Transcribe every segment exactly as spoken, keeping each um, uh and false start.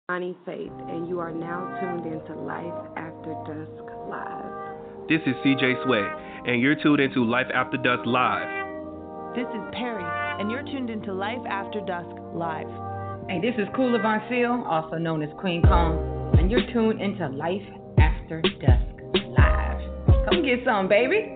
Bonnie Faith, and you are now tuned into Life After Dusk Live. This is C J Sway, and you're tuned into Life After Dusk Live. This is Perry, and you're tuned into Life After Dusk Live. Hey, this is Kula Von Seal, also known as Queen Kong, and you're tuned into Life After Dusk Live. Come get some, baby.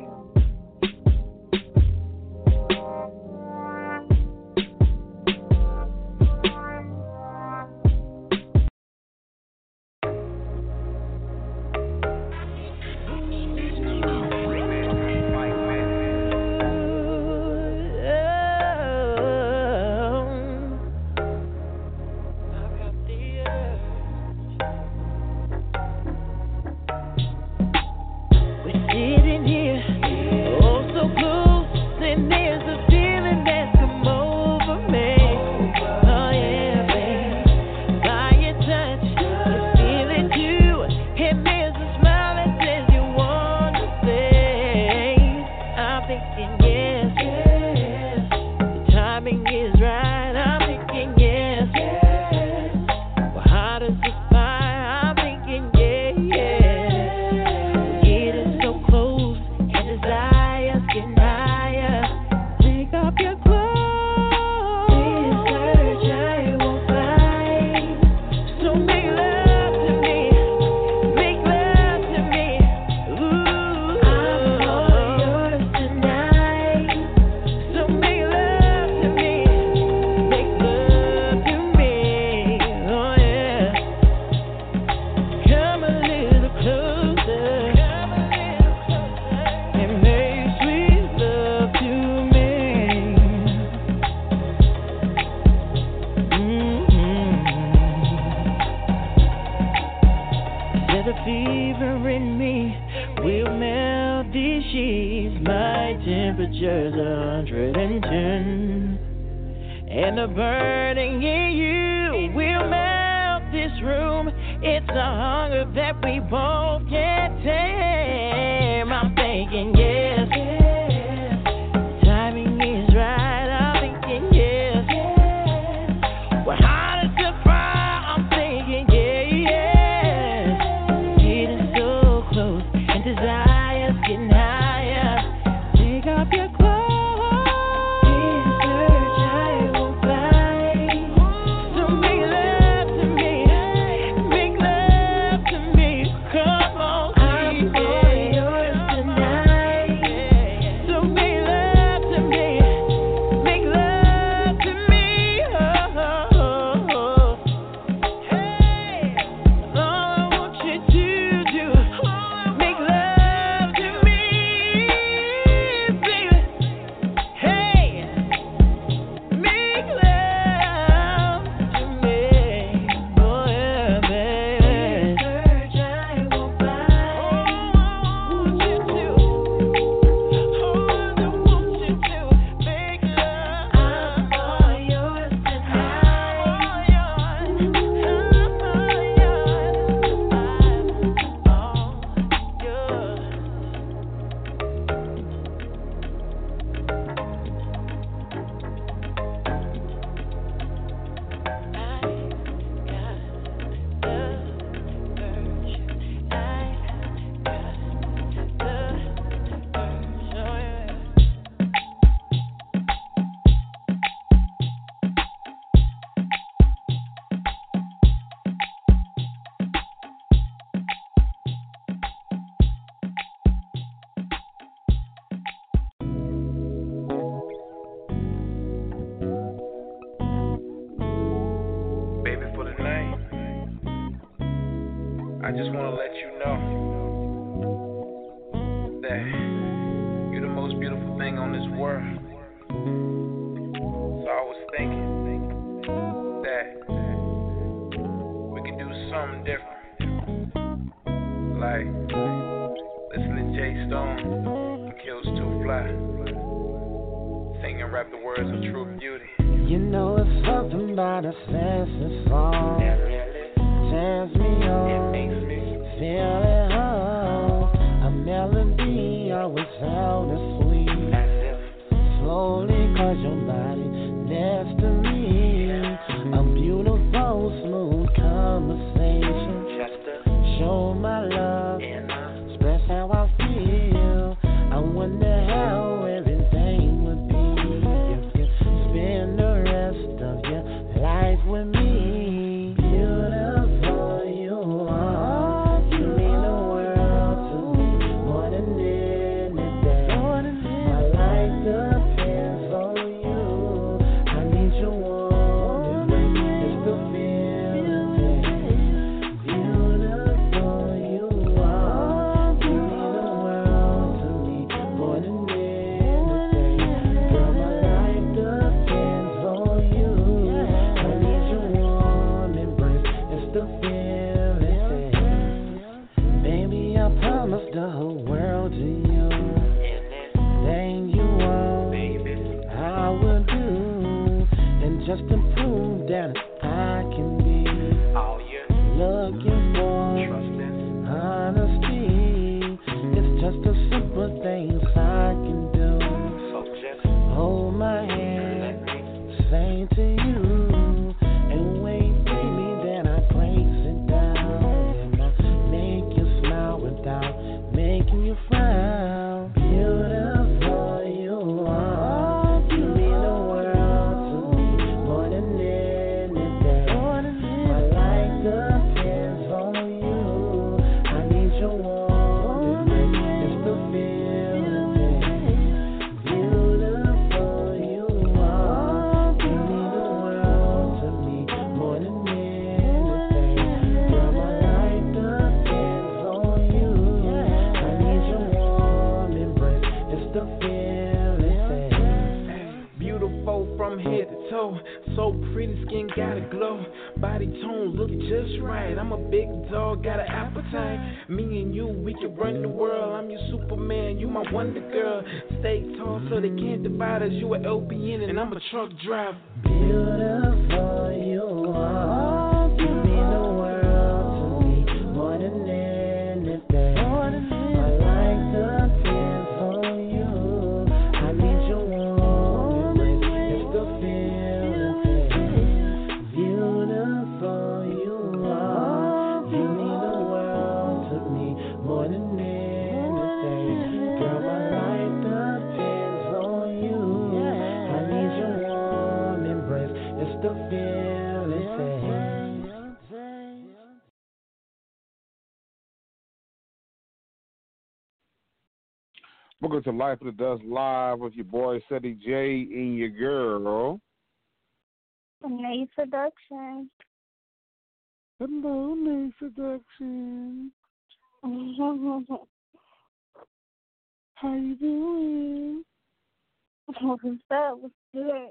Smooth, come conversation. Just to show my love and express how I feel. I wonder how everything would be if you spend the rest of your life with me. Beautiful you are, you mean the world to me more than anything. My life depends on you. I need your warmth, it's the feeling. Beautiful you are, you mean the world to me more than anything. Girl, my life depends on you. I need your warm embrace, it's the feeling. Baby, I promised the whole world to you. Anything you want, I will do. And just to prove that I can be looking for honesty. It's just the simple things I can do. Hold my hand, say to you, and wait, baby, then I praise it down. And I make you smile without making you frown. Beautiful you are, you mean the world to me more than anything. My life depends on you. I need your warmth, it's the feeling. Beautiful you are, you mean the world to me more than anything. Girl, my life depends on you. I need your warm embrace, it's the feeling. Beautiful from head to toe, so pretty, skin got a glow, body tone look just right. I'm a big dog, got an appetite. Me and you, we can run the world. I'm your Superman, you my Wonder Girl. Stay tall so they can't divide us. You a L B N and I'm a truck driver. Beautiful you are, you mean the world to me more than anything. My life depends on you. I need your warm embrace, it's the feeling. Beautiful you are, you mean the world to me more than anything. Girl, my life depends on you. I need your warm embrace, it's the feeling. Welcome to Life of the Dust Live with your boy Seti J and your girl. Nate Seduction. Hello, Nate Seduction. How you doing? What's up? What's good?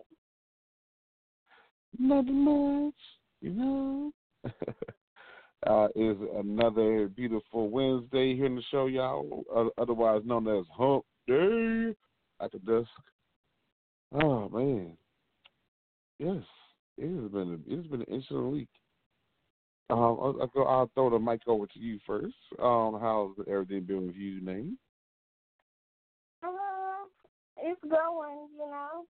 Nothing much, you know. uh, is another beautiful Wednesday here in the show, y'all. Uh, otherwise known as Hump Day at the dusk. Oh man, yes, it has been a, it's been an interesting week. Um, I'll, I'll, go, I'll throw the mic over to you first. Um, how's everything been with you, Nate? Uh, it's going, you know.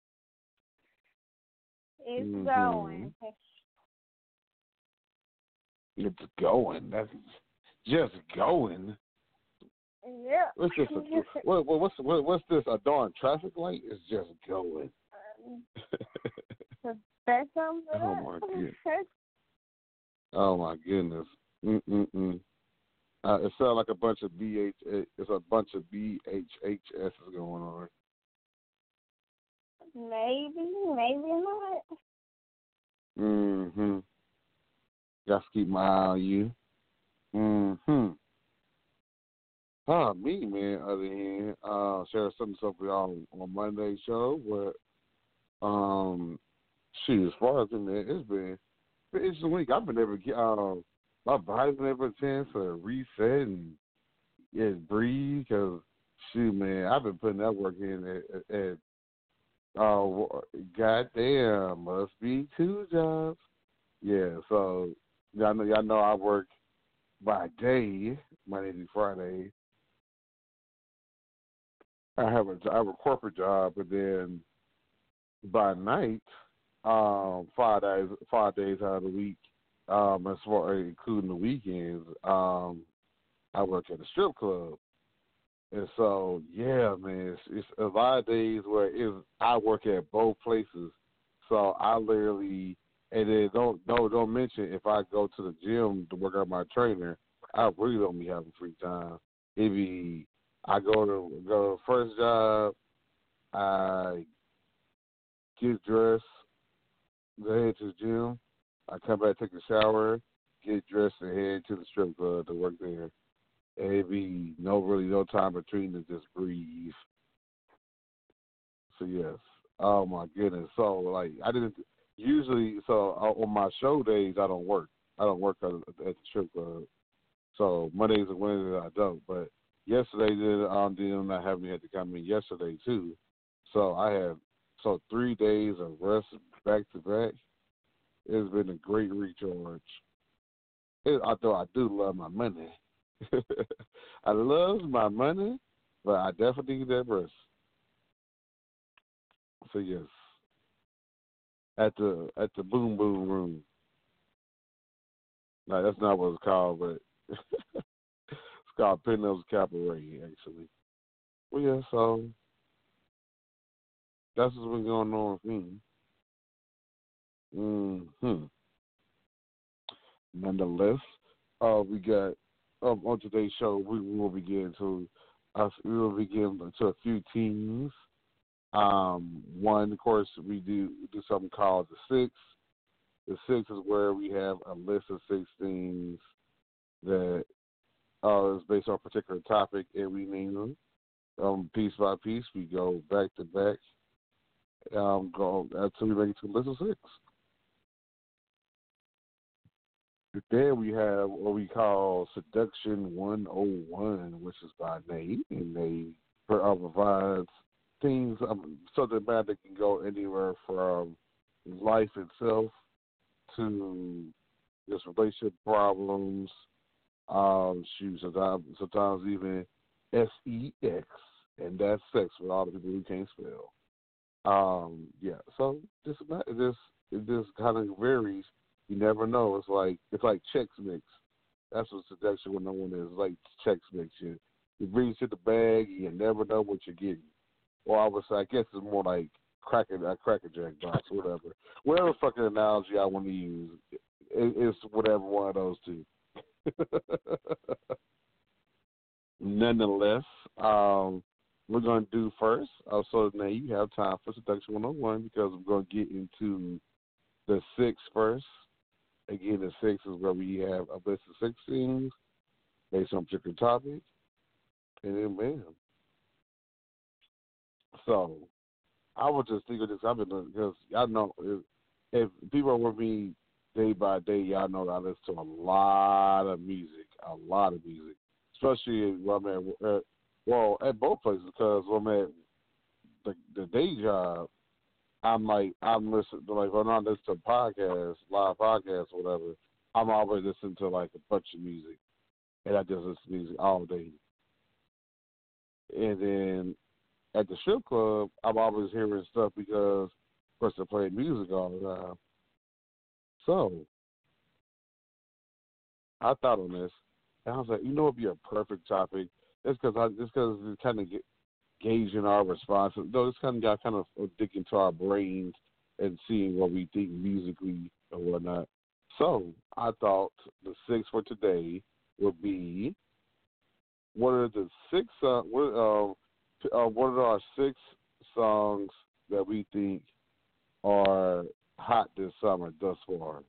It's mm-hmm. going. It's going. That's just going. Yeah. What's this? A, what, what, what's what, what's this? A darn traffic light? It's just going. That's something. Oh my goodness. Oh my goodness. Mm mm mm. Uh, it sounds like a bunch of B H. It's a bunch of B H H S's going on. Maybe, maybe not. Mm-hmm. Got to keep my eye on you. Mm-hmm. Ah, me, man, other hand, uh, share something stuff with y'all on Monday's show, but, um, shoot, as far as in there, it's been, it's been an interesting week. I've been able to get, um, my body's been able to chance to reset and just breathe, because, shoot, man, I've been putting that work in at, at Oh, goddamn, must be two jobs. Yeah, so y'all know, y'all know I work by day, Monday through Friday. I have a, I have a corporate job, but then by night, um, five days, five days out of the week, um, as far as including the weekends, um, I work at a strip club. And so, yeah, man, it's, it's a lot of days where it's, I work at both places. So I literally, and then don't, don't, don't mention if I go to the gym to work out my trainer, I really don't be having free time. It be, I go to, go to the first job, I get dressed, go head to the gym, I come back, take a shower, get dressed, and head to the strip club to work there. And it be no really no time between to just breathe. So yes, oh my goodness. So like I didn't usually. So uh, on my show days I don't work. I don't work at, at the strip club. So Mondays and Wednesdays I don't. But yesterday did um did not have me had to come in yesterday too. So I had so three days of rest back to back. It's been a great recharge. It, although I do love my money. I love my money, but I definitely need that rest. So yes, at the at the Boom Boom Room. No, that's not what it's called, but it's called Penhouse Cabaret actually. Well, yeah, so that's what's been going on with me. Mm-hmm. Nonetheless, uh, we got um, on today's show. We will begin to uh, we will begin to a few teams. Um, one, of course, we do do something called the Six. The Six is where we have a list of six things that uh, is based on a particular topic, and we name them um, piece by piece. We go back to back, um, go until we make it to a list of six. Then we have what we call Seduction one oh one, which is by Nate, and they uh, provides things, um, subject matter that can go anywhere from life itself to just relationship problems, um, shoot, sometimes, sometimes even S E X, and that's sex for all the people who can't spell. Um, yeah, so this this it just kind of varies. You never know. It's like it's like Chex Mix. That's what Seduction one oh one is. It's like Chex Mix. You you bring it to the bag, you never know what you're getting. Or I would say, I guess it's more like cracker a cracker jack box, whatever. Whatever fucking analogy I want to use, it, it's whatever one of those two. Nonetheless, um, we're going to do first. Uh, so now you have time for Seduction one oh one because we're going to get into the six first. Again, the six is where we have a list of six things based on a particular topic. And then, bam. So, I was just thinking this. I've been doing because y'all know if, if people are with me day by day, y'all know that I listen to a lot of music, a lot of music, especially where I'm at, uh, well, at both places because when I'm at the, the day job, I'm like, I'm listening to, like, when I'm listening to podcasts, live podcasts, or whatever, I'm always listening to, like, a bunch of music. And I just listen to music all day. And then at the strip club, I'm always hearing stuff because, of course, they play music all the time. So, I thought on this, and I was like, you know what would be a perfect topic? It's because I, just because it's kind of get, gauging our response. Though it's kind of got kind of dig into our brains and seeing what we think musically or whatnot. So I thought the six for today would be what are the six uh, what uh, uh, what are our six songs that we think are hot this summer thus far.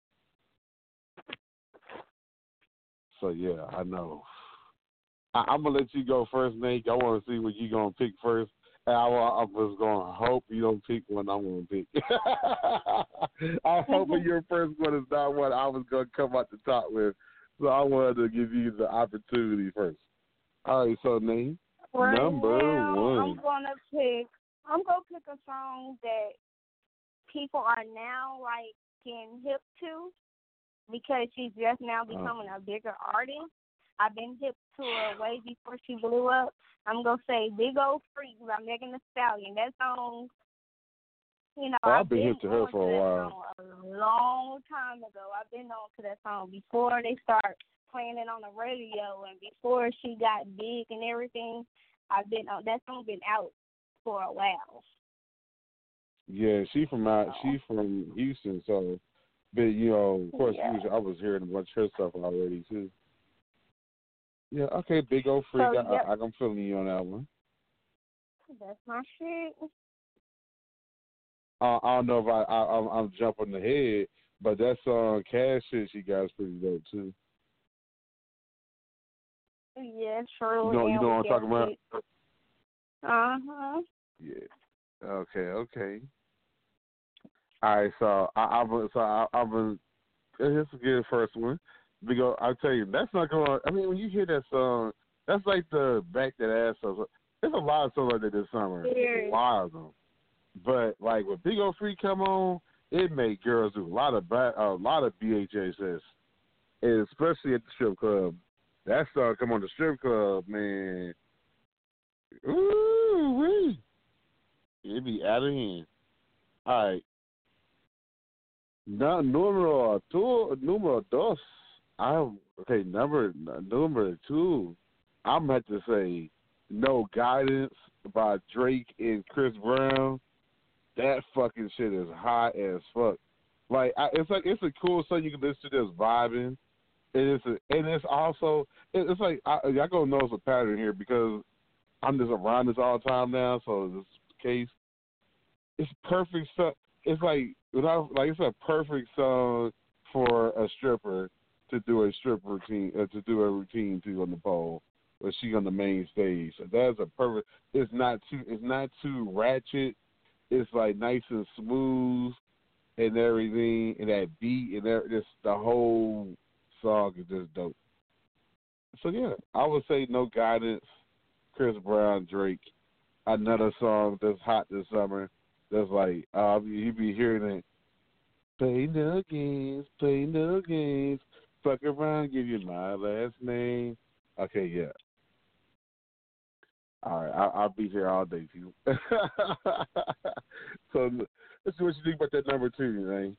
So yeah, I know. I, I'm gonna let you go first, Nate. I want to see what you're gonna pick first. And I, I was gonna hope you don't pick one I'm gonna pick. I'm hoping your first one is not what I was gonna come out the top with. So I wanted to give you the opportunity first. All right, so Nate, right number now, one. I'm gonna pick. I'm gonna pick a song that people are now like getting hip to because she's just now becoming uh. a bigger artist. I've been hip to her way before she blew up. I'm going to say Big Old Freak by Megan Thee Stallion. That song You know, Oh, I've I've been been hip to her on for a that while. song a long time ago. I've been on to that song before they start playing it on the radio and before she got big and everything. I've been on that song been out for a while. Yeah, she from out. She from Houston, so but you know, of course, Yeah. usually I was hearing a bunch of her stuff already too. Yeah, okay, Big O Freak. So, I, yep. I, I'm feeling you on that one. That's my shit. Uh, I don't know if I, I I'm, I'm jumping ahead, but that song Cash shit she got is pretty dope too. Yeah, true. You know, you know what I'm talking about? Uh huh. Yeah. Okay. Okay. All right. So I, I'm so I, I'm here's a good first one. Because I tell you, that's not going. I mean, when you hear that song, that's like the back that ass song. There's a lot of songs like that this summer. Yeah. A lot of them. But like when Big O Freak come on, it made girls do a lot of ba- a lot of B H S S, and especially at the strip club. That song come on the strip club, man. Ooh wee, it be out of hand. All right. No, numero two, numero dos. I okay. Number number two. I'm going to have to say, "No Guidance" by Drake and Chris Brown. That fucking shit is hot as fuck. Like I, it's like it's a cool song you can listen to this vibing. And it's a, and it's also it, it's like I, I gonna notice a pattern here because I'm just around this all the time now. So this case, it's perfect stuff. It's like without like it's a perfect song for a stripper to do a strip routine uh, to do a routine to on the pole, but she on the main stage. So that's a perfect. It's not too. It's not too ratchet. It's like nice and smooth and everything, and that beat and that, just the whole song is just dope. So yeah, I would say No Guidance, Chris Brown, Drake. Another song that's hot this summer. That's like uh, you be hearing it. Play no games, play no games. Fuck around, give you my last name. Okay, yeah. All right, I'll, I'll be here all day, too. So let's see what you think about that number two, man.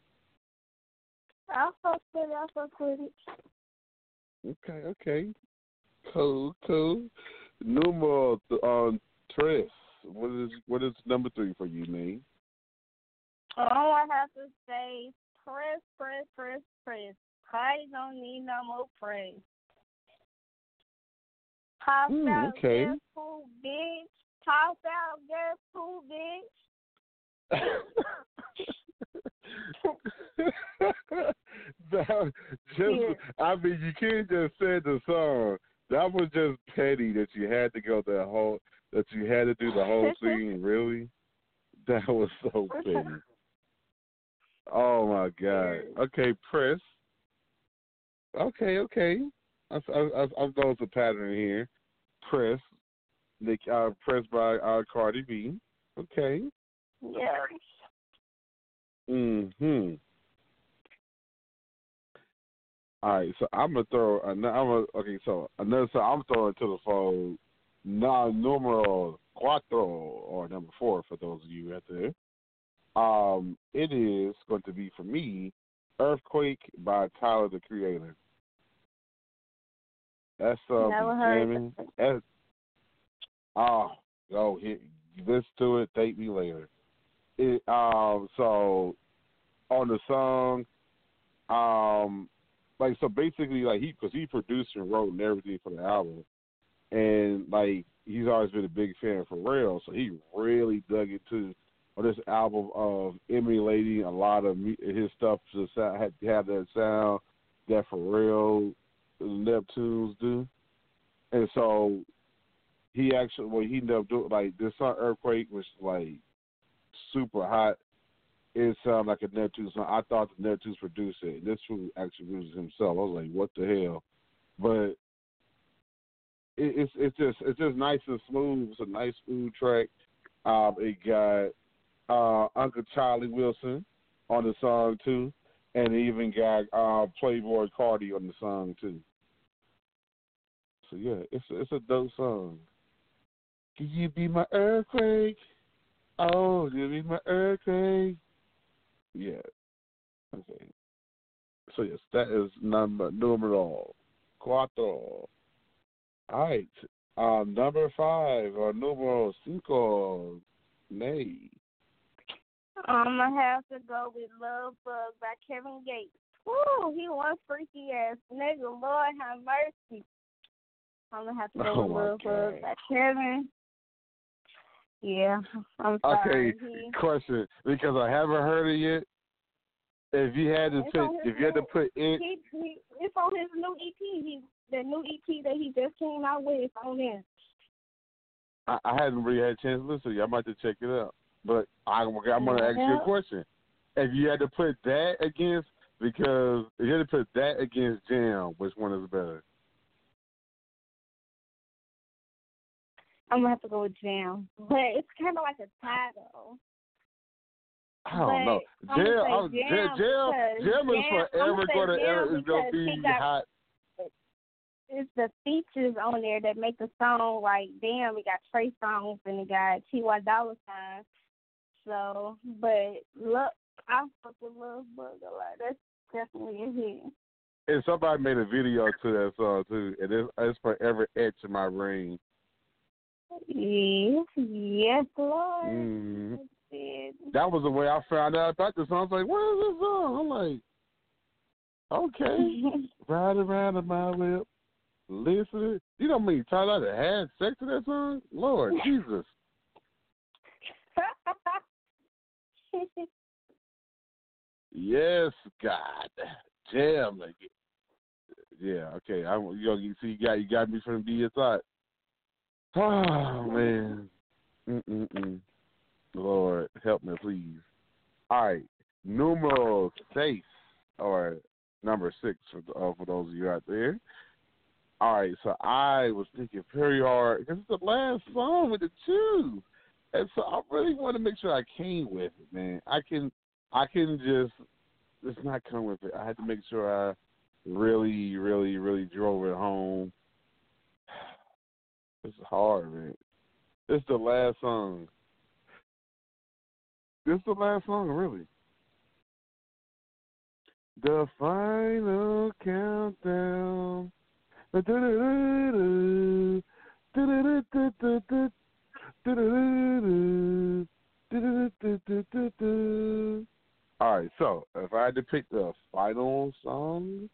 I'll fuck with it. I'll fuck with it. Okay, okay. Cool, cool. Numero um, tres. What is what is number three for you, man? Oh, I have to say, press, press, press, press. Party don't need no more press. Pop Mm, out, okay. guess who, bitch? Pop out, guess who, bitch? that, just, Yeah. I mean, you can't just say the song. That was just petty that you had to go the whole, that you had to do the whole scene, really? That was so petty. Oh, my God. Okay, press. Okay, okay. I've, I've, I've noticed a pattern here. Press. Nick, uh, press by uh, Cardi B. Okay. Yeah. Mm-hmm. All right, so I'm gonna throw. I'm gonna, okay, so another. So I'm throwing to the fold. Na numero cuatro, or number four for those of you out there. Um, it is going to be for me, "Earthquake" by Tyler the Creator. That's uh, Never heard jamming. That's, oh, go hit. Listen to it. Thank me later. It um so on the song, um. Like, so basically, like, he, because he produced and wrote and everything for the album. And, like, he's always been a big fan for Pharrell. So he really dug into on this album of emulating a lot of his stuff to sound, have, have that sound that Pharrell Neptunes do. And so he actually, well, he ended up doing, like, this song, Earthquake, was, like, super hot. It sounded like a Neptunes song. I thought the Neptunes produced it. This fool actually produced it himself. I was like, what the hell? But it, it's it's just it's just nice and smooth. It's a nice smooth track. Um, it got uh, Uncle Charlie Wilson on the song too, and it even got uh, Playboy Cardi on the song too. So yeah, it's it's a dope song. Can you be my earthquake? Oh, give me my earthquake. Yeah. Okay. So yes, that is number numero cuatro. All right. Um, number five or numero cinco. Nay. I'm going to have to go with Love Bug by Kevin Gates. Woo, he was freaky ass nigga. Lord have mercy. I'm going to have to go Oh with my Love God. Bug by Kevin. Yeah, I'm sorry. Okay, He, question, because I haven't heard it yet. If you had to It's put, on his if you had to new- put in, he, he, it's on his new E P. He, the new E P that he just came out with is on there. I, I hadn't really had a chance to listen to you. I might have to check it out. But I'm, I'm going to ask you Yeah. a question. If you had to put that against, because if you had to put that against Jam, which one is better? I'm gonna have to go with Jam, but it's kind of like a tie though. I don't know. But Jam, I'm I'm, gonna say Jam, Jam Jam, because Jam is Jam- forever I'ma say going to Jam is going to because be he got- hot. It's the features on there that make the song like damn. We got Trey Songz and we got T Y Dolla Sign. So, but look, I fuck with Love Bug a lot. That's definitely a hit. And somebody made a video to that song too, and it's, it's forever etched in my brain. Yes, yes, Lord. Mm. That's it. That was the way I found out about the song. I was like, what is this song? I'm like, okay. Ride around in my whip. Listen. You know how many times I had sex to that song? Lord Jesus. Yes, God. Jam. Like, yeah, okay. I, you, know, you see, you got, you got me from the B S I. Oh, man. Mm-mm-mm. Lord, help me, please. All right. Numero seis, or number six for, uh, for those of you out there. All right, so I was thinking very hard because it's the last song with the choose, and so I really want to make sure I came with it, man. I can, I can just, just not come with it. I had to make sure I really, really, really drove it home. It's hard, man. It's the last song. This is the last song, really. The final countdown. All right, so if I had to pick the final song,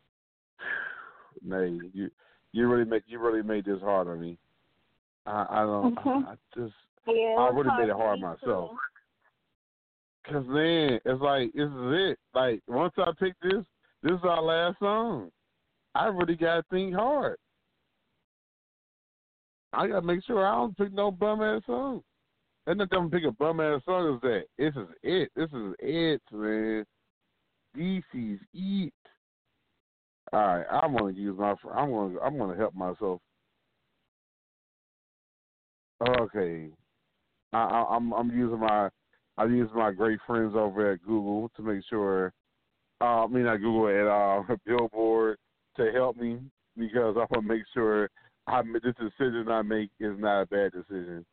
Nay, you you really make you really made this hard on me. I, I don't. Mm-hmm. I, I just Yeah, I really made it for hard me, myself. too. Cause man, it's like this is it. Like once I pick this, this is our last song. I really gotta think hard. I gotta make sure I don't pick no bum ass song. And not them pick a bum ass song is that. This is it. This is it, man. This is it. All right, I'm gonna use my. I'm gonna. I'm gonna help myself. Okay, I, I, I'm. I'm using my. I use my great friends over at Google to make sure. Uh, I mean, not Google at uh, Billboard to help me because I want to make sure I this decision I make is not a bad decision.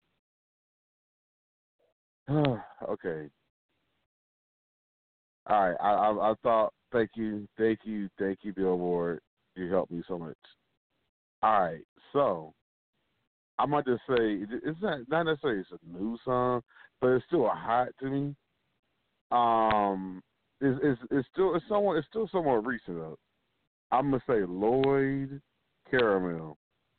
Okay. All right. I, I I thought. Thank you, thank you, thank you, Billboard. You helped me so much. All right. So I'm going to just say it's not not necessarily it's a new song, but it's still a hot to me. Um, it's it's, it's still it's somewhat it's still somewhat recent though. I'm gonna say Lloyd Caramel.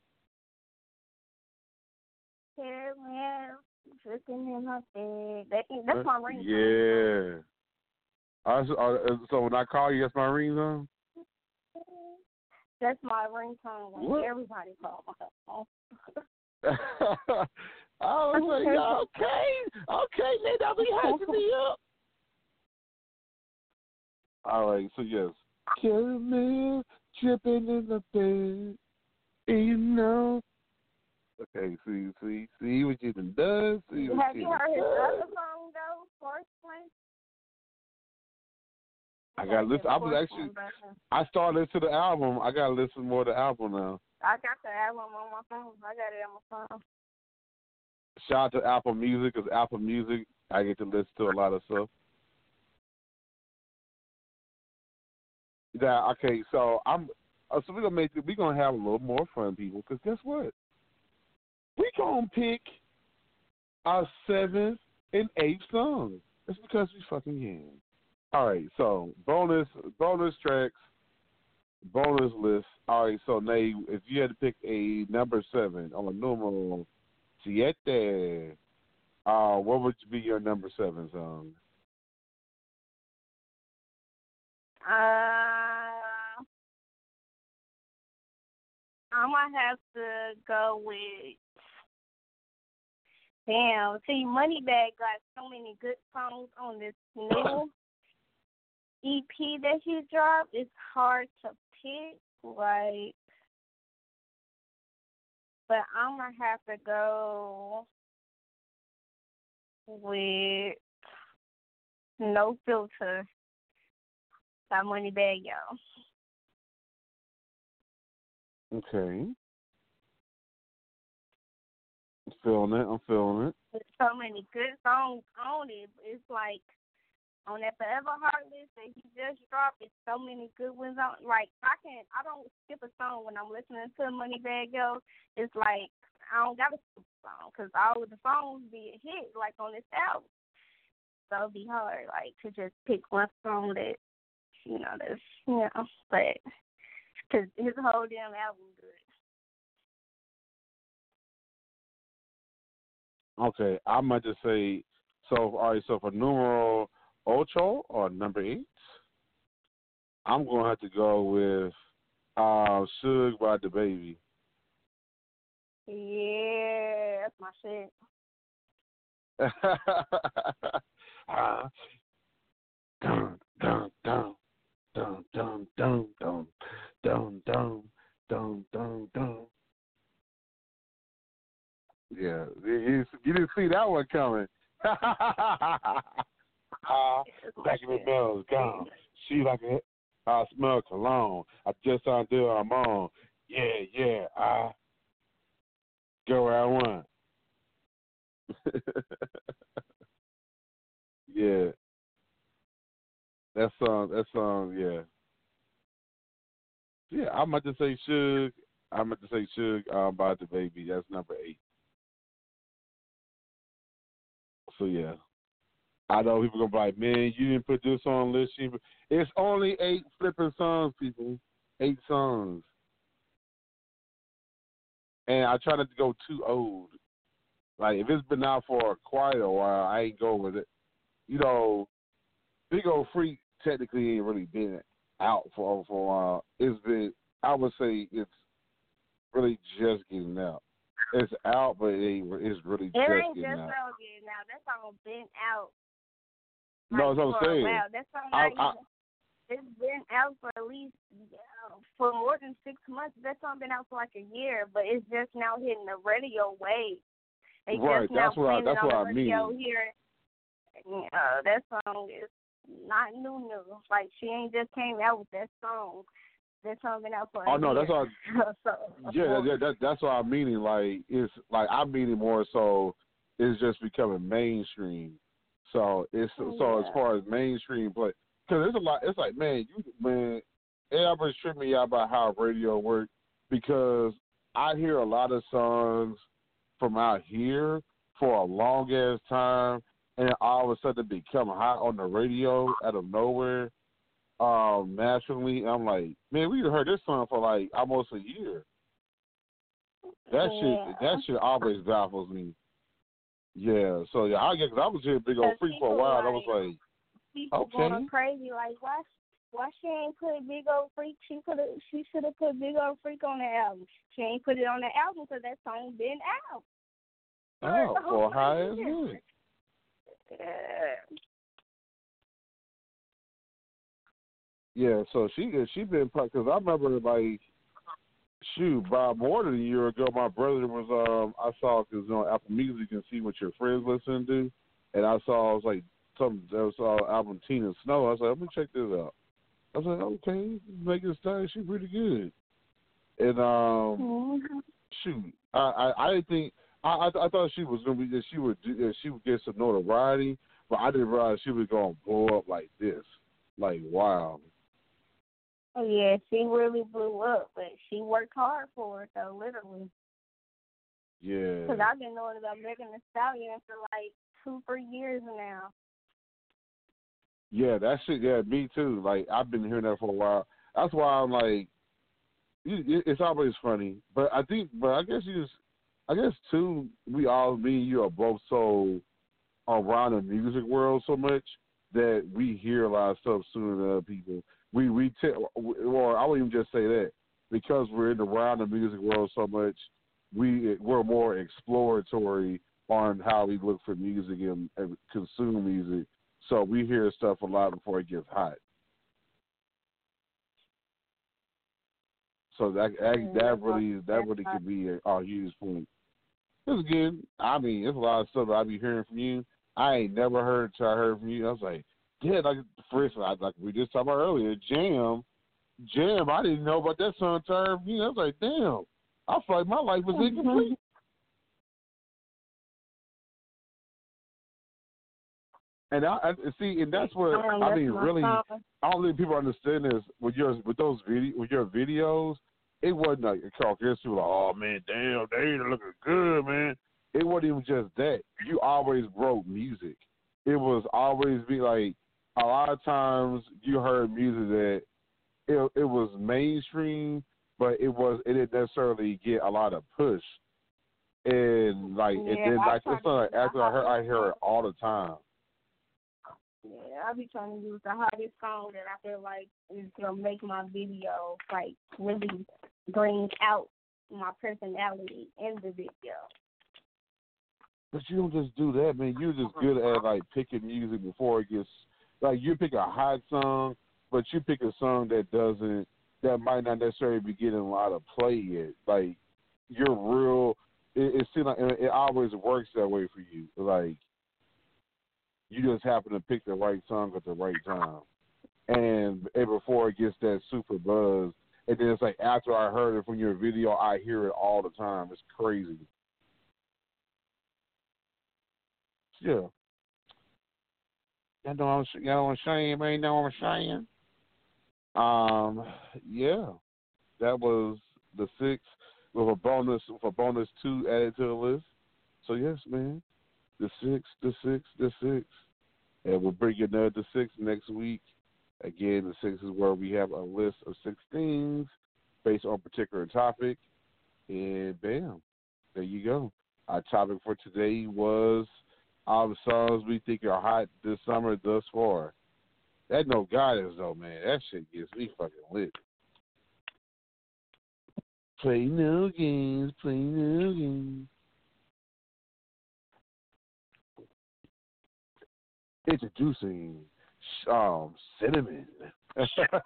Caramel, dripping in my bed. That, that's my ringtone. Yeah. Uh, so, uh, so when I call you, that's my ringtone? That's my ringtone when What? everybody calls my phone. I was like, okay, okay, they don't be hyping me up. All right, so yes, caramel dripping in the bed, you know. Okay, see, see, see what you done done. See what Have you you heard his done. other song though, Force Place? I gotta listen. I was actually, I started listening to the album. I gotta listen more to the album now. I got the album on my phone. I got it on my phone. shout out to Apple Music, because Apple Music, I get to listen to a lot of stuff. Yeah, okay, so I'm uh, so we're gonna make we're gonna have a little more fun, people, because guess what? We gonna pick our seventh and eighth songs. It's because we fucking can. All right, so bonus bonus tracks, bonus list. All right, so Nay, if you had to pick a number seven on a numero siete, uh, what would be your number seven song? Uh, I'm gonna have to go with. Damn, see, Moneybagg got so many good songs on this new E P that he dropped. It's hard to pick, like, but I'm gonna have to go with No Filter by Moneybagg, y'all. Okay. I'm feeling it. I'm feeling it. There's so many good songs on it. It's like on that Forever Heart list that he just dropped. It's so many good ones on. Like I can, I don't skip a song when I'm listening to Moneybagg, yo. It's like I don't gotta skip a song because all of the songs be a hit like on this album. So it'd be hard like to just pick one song that you know that's you know, but because his whole damn album good. Okay, I might just say, so, all right, so for numero ocho, or number eight, I'm going to have to go with uh, Suge by the Baby. Yeah, that's my shit. uh, dun, dun, dun, dun, dun, dun, dun, dun, dun, dun, dun, dun. Yeah, you didn't see that one coming. uh, back in the bells, gone. She like a, I smell cologne. I just undo I'm on. Yeah, yeah, I go where I want. Yeah, that song, that song, yeah. Yeah, I'm about to say Suge. I'm about to say Suge um, by the Baby. That's number eight. So yeah, I know people gonna be like, man, you didn't put this on the list. It's only eight flipping songs, people. Eight songs, and I try not to go too old. Like if it's been out for quite a while, I ain't go with it. You know, Big Old Freak technically ain't really been out for for a while. It's been, I would say, it's really just getting out. It's out, but it ain't, it's really it just ain't getting just out. out getting out. That song been out. No, that's what I'm saying. Wow, that song I, not I, even, it's been out for at least uh, for more than six months. That song been out for like a year, but it's just now hitting the radio wave. They right, just that's now what I, playing that's it on what the I radio mean. here. Uh, that song is not new new. Like she ain't just came out with that song. That song been out for Oh a no, year. that's what. I, so, yeah, yeah, that, that's what I'm meaning. Like it's like I'm meaning more so. It's just becoming mainstream. So it's yeah. so as far as mainstream play, because it's a lot. It's like man, you man, everybody's tripping me out about how radio works because I hear a lot of songs from out here for a long ass time, and all of a sudden become hot on the radio out of nowhere. Um, nationally, I'm like, man, we heard this song for like almost a year. That yeah. shit, that shit always baffles me. Yeah, so yeah, I guess I was here Big Old Freak for a while. Like, I was like, people okay, going crazy. Like, why, why she ain't put Big Old Freak? She put it. She should have put Big Old Freak on the album. She ain't put it on the album because that song been out. oh, for high as good. Yeah. Yeah, so she she been because I remember like shoot, about more than a year ago, my brother was um I saw because you know Apple Music can see what your friends listen to, and I saw I was like something that was uh, album Tina Snow. I was like, let me check this out. I was like, okay, making style, she's pretty good. And um, Mm-hmm. shoot, I, I I didn't think I, I I thought she was gonna be that she would do- that she would get some notoriety, but I didn't realize she was gonna blow up like this. Like wow. Oh, yeah, she really blew up, but she worked hard for it, though, literally. Yeah. Because I've been knowing about Megan Thee Stallion for like two, three years now. Yeah, that shit. Yeah, me too. Like I've been hearing that for a while. That's why I'm like, it- it's always funny. But I think, but I guess you just, I guess too, we all, me and you are both so around the music world so much that we hear a lot of stuff sooner than other people. We we t- or I would even just say that because we're in the around the music world so much, we we're more exploratory on how we look for music and, and consume music. So we hear stuff a lot before it gets hot. So that that, that really that really could be a, a huge point. It's good. I mean, it's a lot of stuff that I be hearing from you. I ain't never heard till I heard from you. I was like, yeah, like for instance, I, like we just talked about earlier, Jam, Jam. I didn't know about that song till I heard from you. I was like, damn, I feel like my life was incomplete. And I, I see, and that's what Um, I that's mean. my Really, song. I don't think people understand this with your with those video with your videos. It wasn't like Carl Gets people like, oh man, damn, they ain't looking good, man. It wasn't even just that. You always wrote music. It was always be like a lot of times you heard music that it it was mainstream, but it was it didn't necessarily get a lot of push. And like Yeah, it did I like tried it's not like to after I heard I hear it all the time. Yeah, I be trying to use the hottest song that I feel like is gonna make my video like really bring out my personality in the video. But you don't just do that, man. You're just good at like picking music before it gets like you pick a hot song, but you pick a song that doesn't that might not necessarily be getting a lot of play yet. Like you're real. It, it seems like it, it always works that way for you. Like you just happen to pick the right song at the right time, and, and before it gets that super buzz, and then it's like after I heard it from your video, I hear it all the time. It's crazy. Yeah. You know what I'm, you know what I'm saying, man? You know what I'm saying? Um, yeah. That was the six with a bonus with a bonus two added to the list. So yes, man. The six, the six, the six. And we'll bring you another the six next week. Again, the six is where we have a list of six things based on a particular topic. And bam, there you go. Our topic for today was all the songs we think are hot this summer thus far. That No Guidance though, man. That shit gets me fucking lit. Play no games, play no games. Introducing um, Cinnamon. I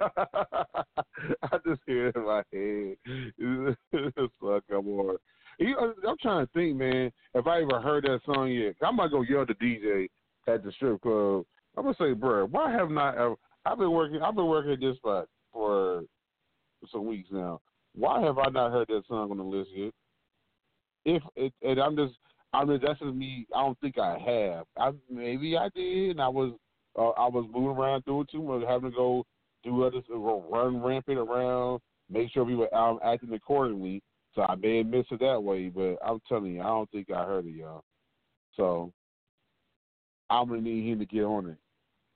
just hear it in my head. It's like I'm more. You know, I'm trying to think, man, if I ever heard that song yet. I might go yell at the D J at the strip club. I'm gonna say, bro, why haven't I ever? I've been working. I've been working at this spot for some weeks now. Why have I not heard that song on the list yet? If it, and I'm just, I mean, that's just me. I don't think I have. I maybe I did, and I was, uh, I was moving around doing too much, having to go do other, go run rampant around, make sure we were um, acting accordingly. So I may have missed it that way, but I'm telling you, I don't think I heard it, y'all. So I'm gonna need him to get on it.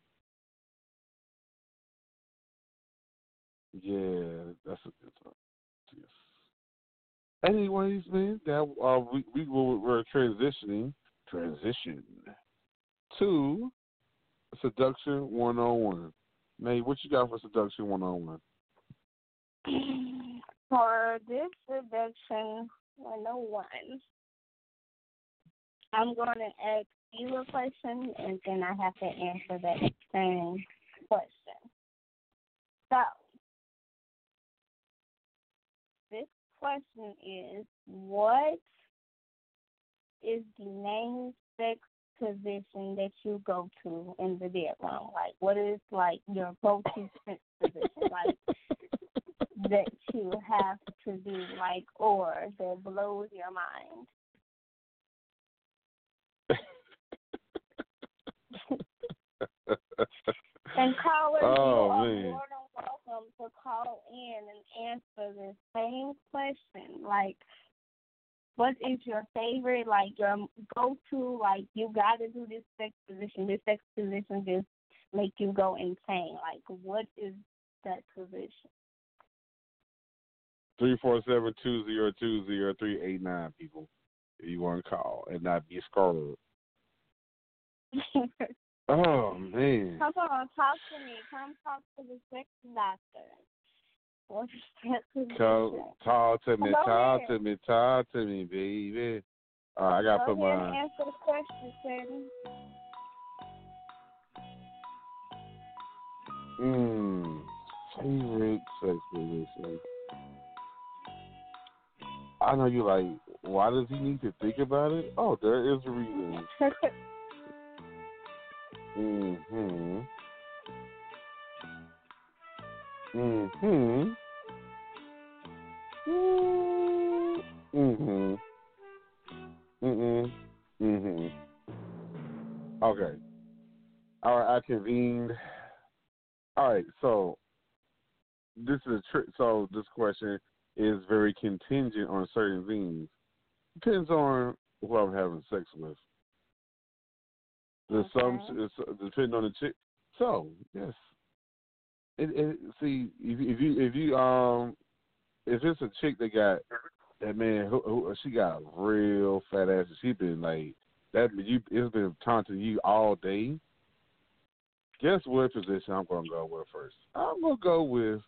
Yeah, that's a good one. Yes. Anyways, man, that uh, we we will, we're transitioning transition to Seduction one oh one. Nate, what you got for Seduction one oh one? For this Seduction one oh one, I'm going to ask you a question, and then I have to answer that same question. So, this question is, what is the main sex position that you go to in the bedroom? Like, what is, like, your go-to sex position? Like, that you have to do, like, or that blows your mind? And callers, Oh, you are man. more than welcome to call in and answer the same question. Like, what is your favorite, like, your go-to, like, you got to do this sex position, this sex position just make you go insane. Like, what is that position? three four seven, two zero two zero three eight nine, people. If you want to call and not be scared. Oh, man. Come on, talk to me. Come talk to the sex doctor. What's that position? Come, talk to me, Go talk ahead. to me, talk to me, baby. All right, I got to Go put ahead my... and answer the question, Sadie. Mmm. Favorite sex position. I know you like, why does he need to think about it? Oh, there is a reason. Mm-hmm. Mm-hmm. Mm-hmm. Mm-hmm. Mm-hmm. Okay. All right, I convened. All right, so this is a trick. So this question is very contingent on certain things. Depends on who I'm having sex with. There's Okay. some it's, depending on the chick. So yes, it, it see if, if you if you um if it's a chick that got that man who, who she got a real fat ass. She been like that. You it's been taunting you all day. Guess what position I'm gonna go with first? I'm gonna go with.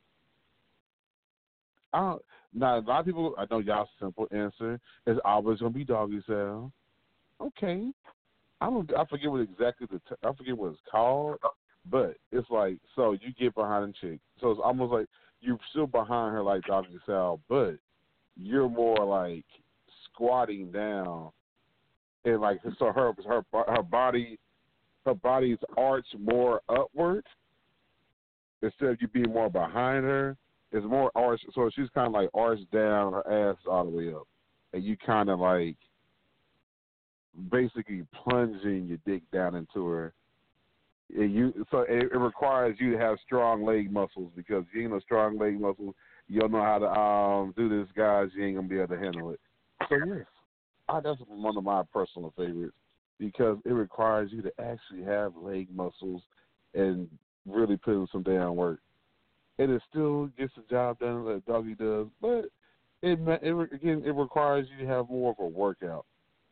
I don't, now a lot of people. I know y'all simple answer is always gonna be doggy style. Okay. I don't. I forget what exactly the. T- I forget what it's called, but it's like so you get behind a chick, so it's almost like you're still behind her like doggy style, but you're more like squatting down, and like so her her her body her body's arched more upward instead of you being more behind her. It's more arched, so she's kind of like arched down, her ass all the way up, and you kind of like. Basically plunging your dick down into her. And you so it, it requires you to have strong leg muscles because you ain't no strong leg muscles. You don't know how to um do this, guys. You ain't gonna be able to handle it. So yes, I, that's one of my personal favorites because it requires you to actually have leg muscles and really put in some damn work. And it still gets the job done that doggy does, but it, it again it requires you to have more of a workout.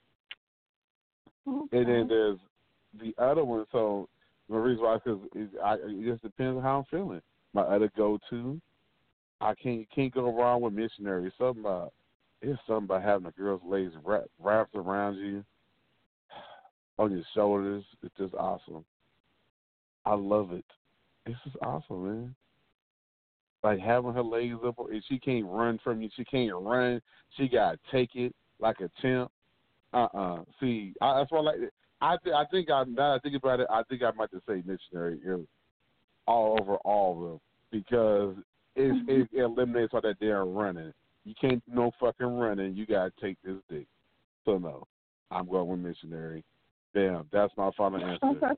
Okay. And then there's the other one. So the reason why because it, it just depends on how I'm feeling. My other go-to, I can't can't go wrong with missionary. Something about it's something about having a girl's legs wrapped, wrapped around you on your shoulders. It's just awesome. I love it. It's just awesome, man. Like having her legs up, and she can't run from you. She can't run. She gotta take it like a champ. Uh-uh. See, I, that's why I like it. I, th- I think I, now that I think about it, I think I might just say missionary all over all of them because it, mm-hmm. it eliminates all that damn running. You can't do no fucking running. You got to take this dick. So, no, I'm going with missionary. Damn, that's my final answer.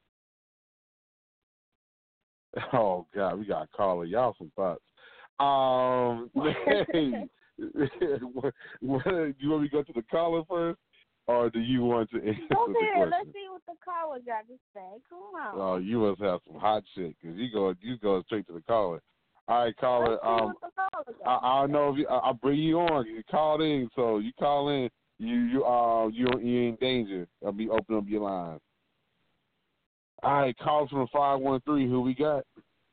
Oh, God, we got to call it. Y'all some thoughts. Um, hey. what, what, you want me to go to the caller first, or do you want to answer Go the ahead. question? Let's see what the caller got to say. Come on. Oh, you must have some hot shit because you go you go straight to the caller. All right, caller. Let's see Um, what the caller got I, I don't know if you, I, I'll bring you on. You called in, so you call in. You you uh you you in danger. I'll be opening up your line. All right, call from five one three. Who we got?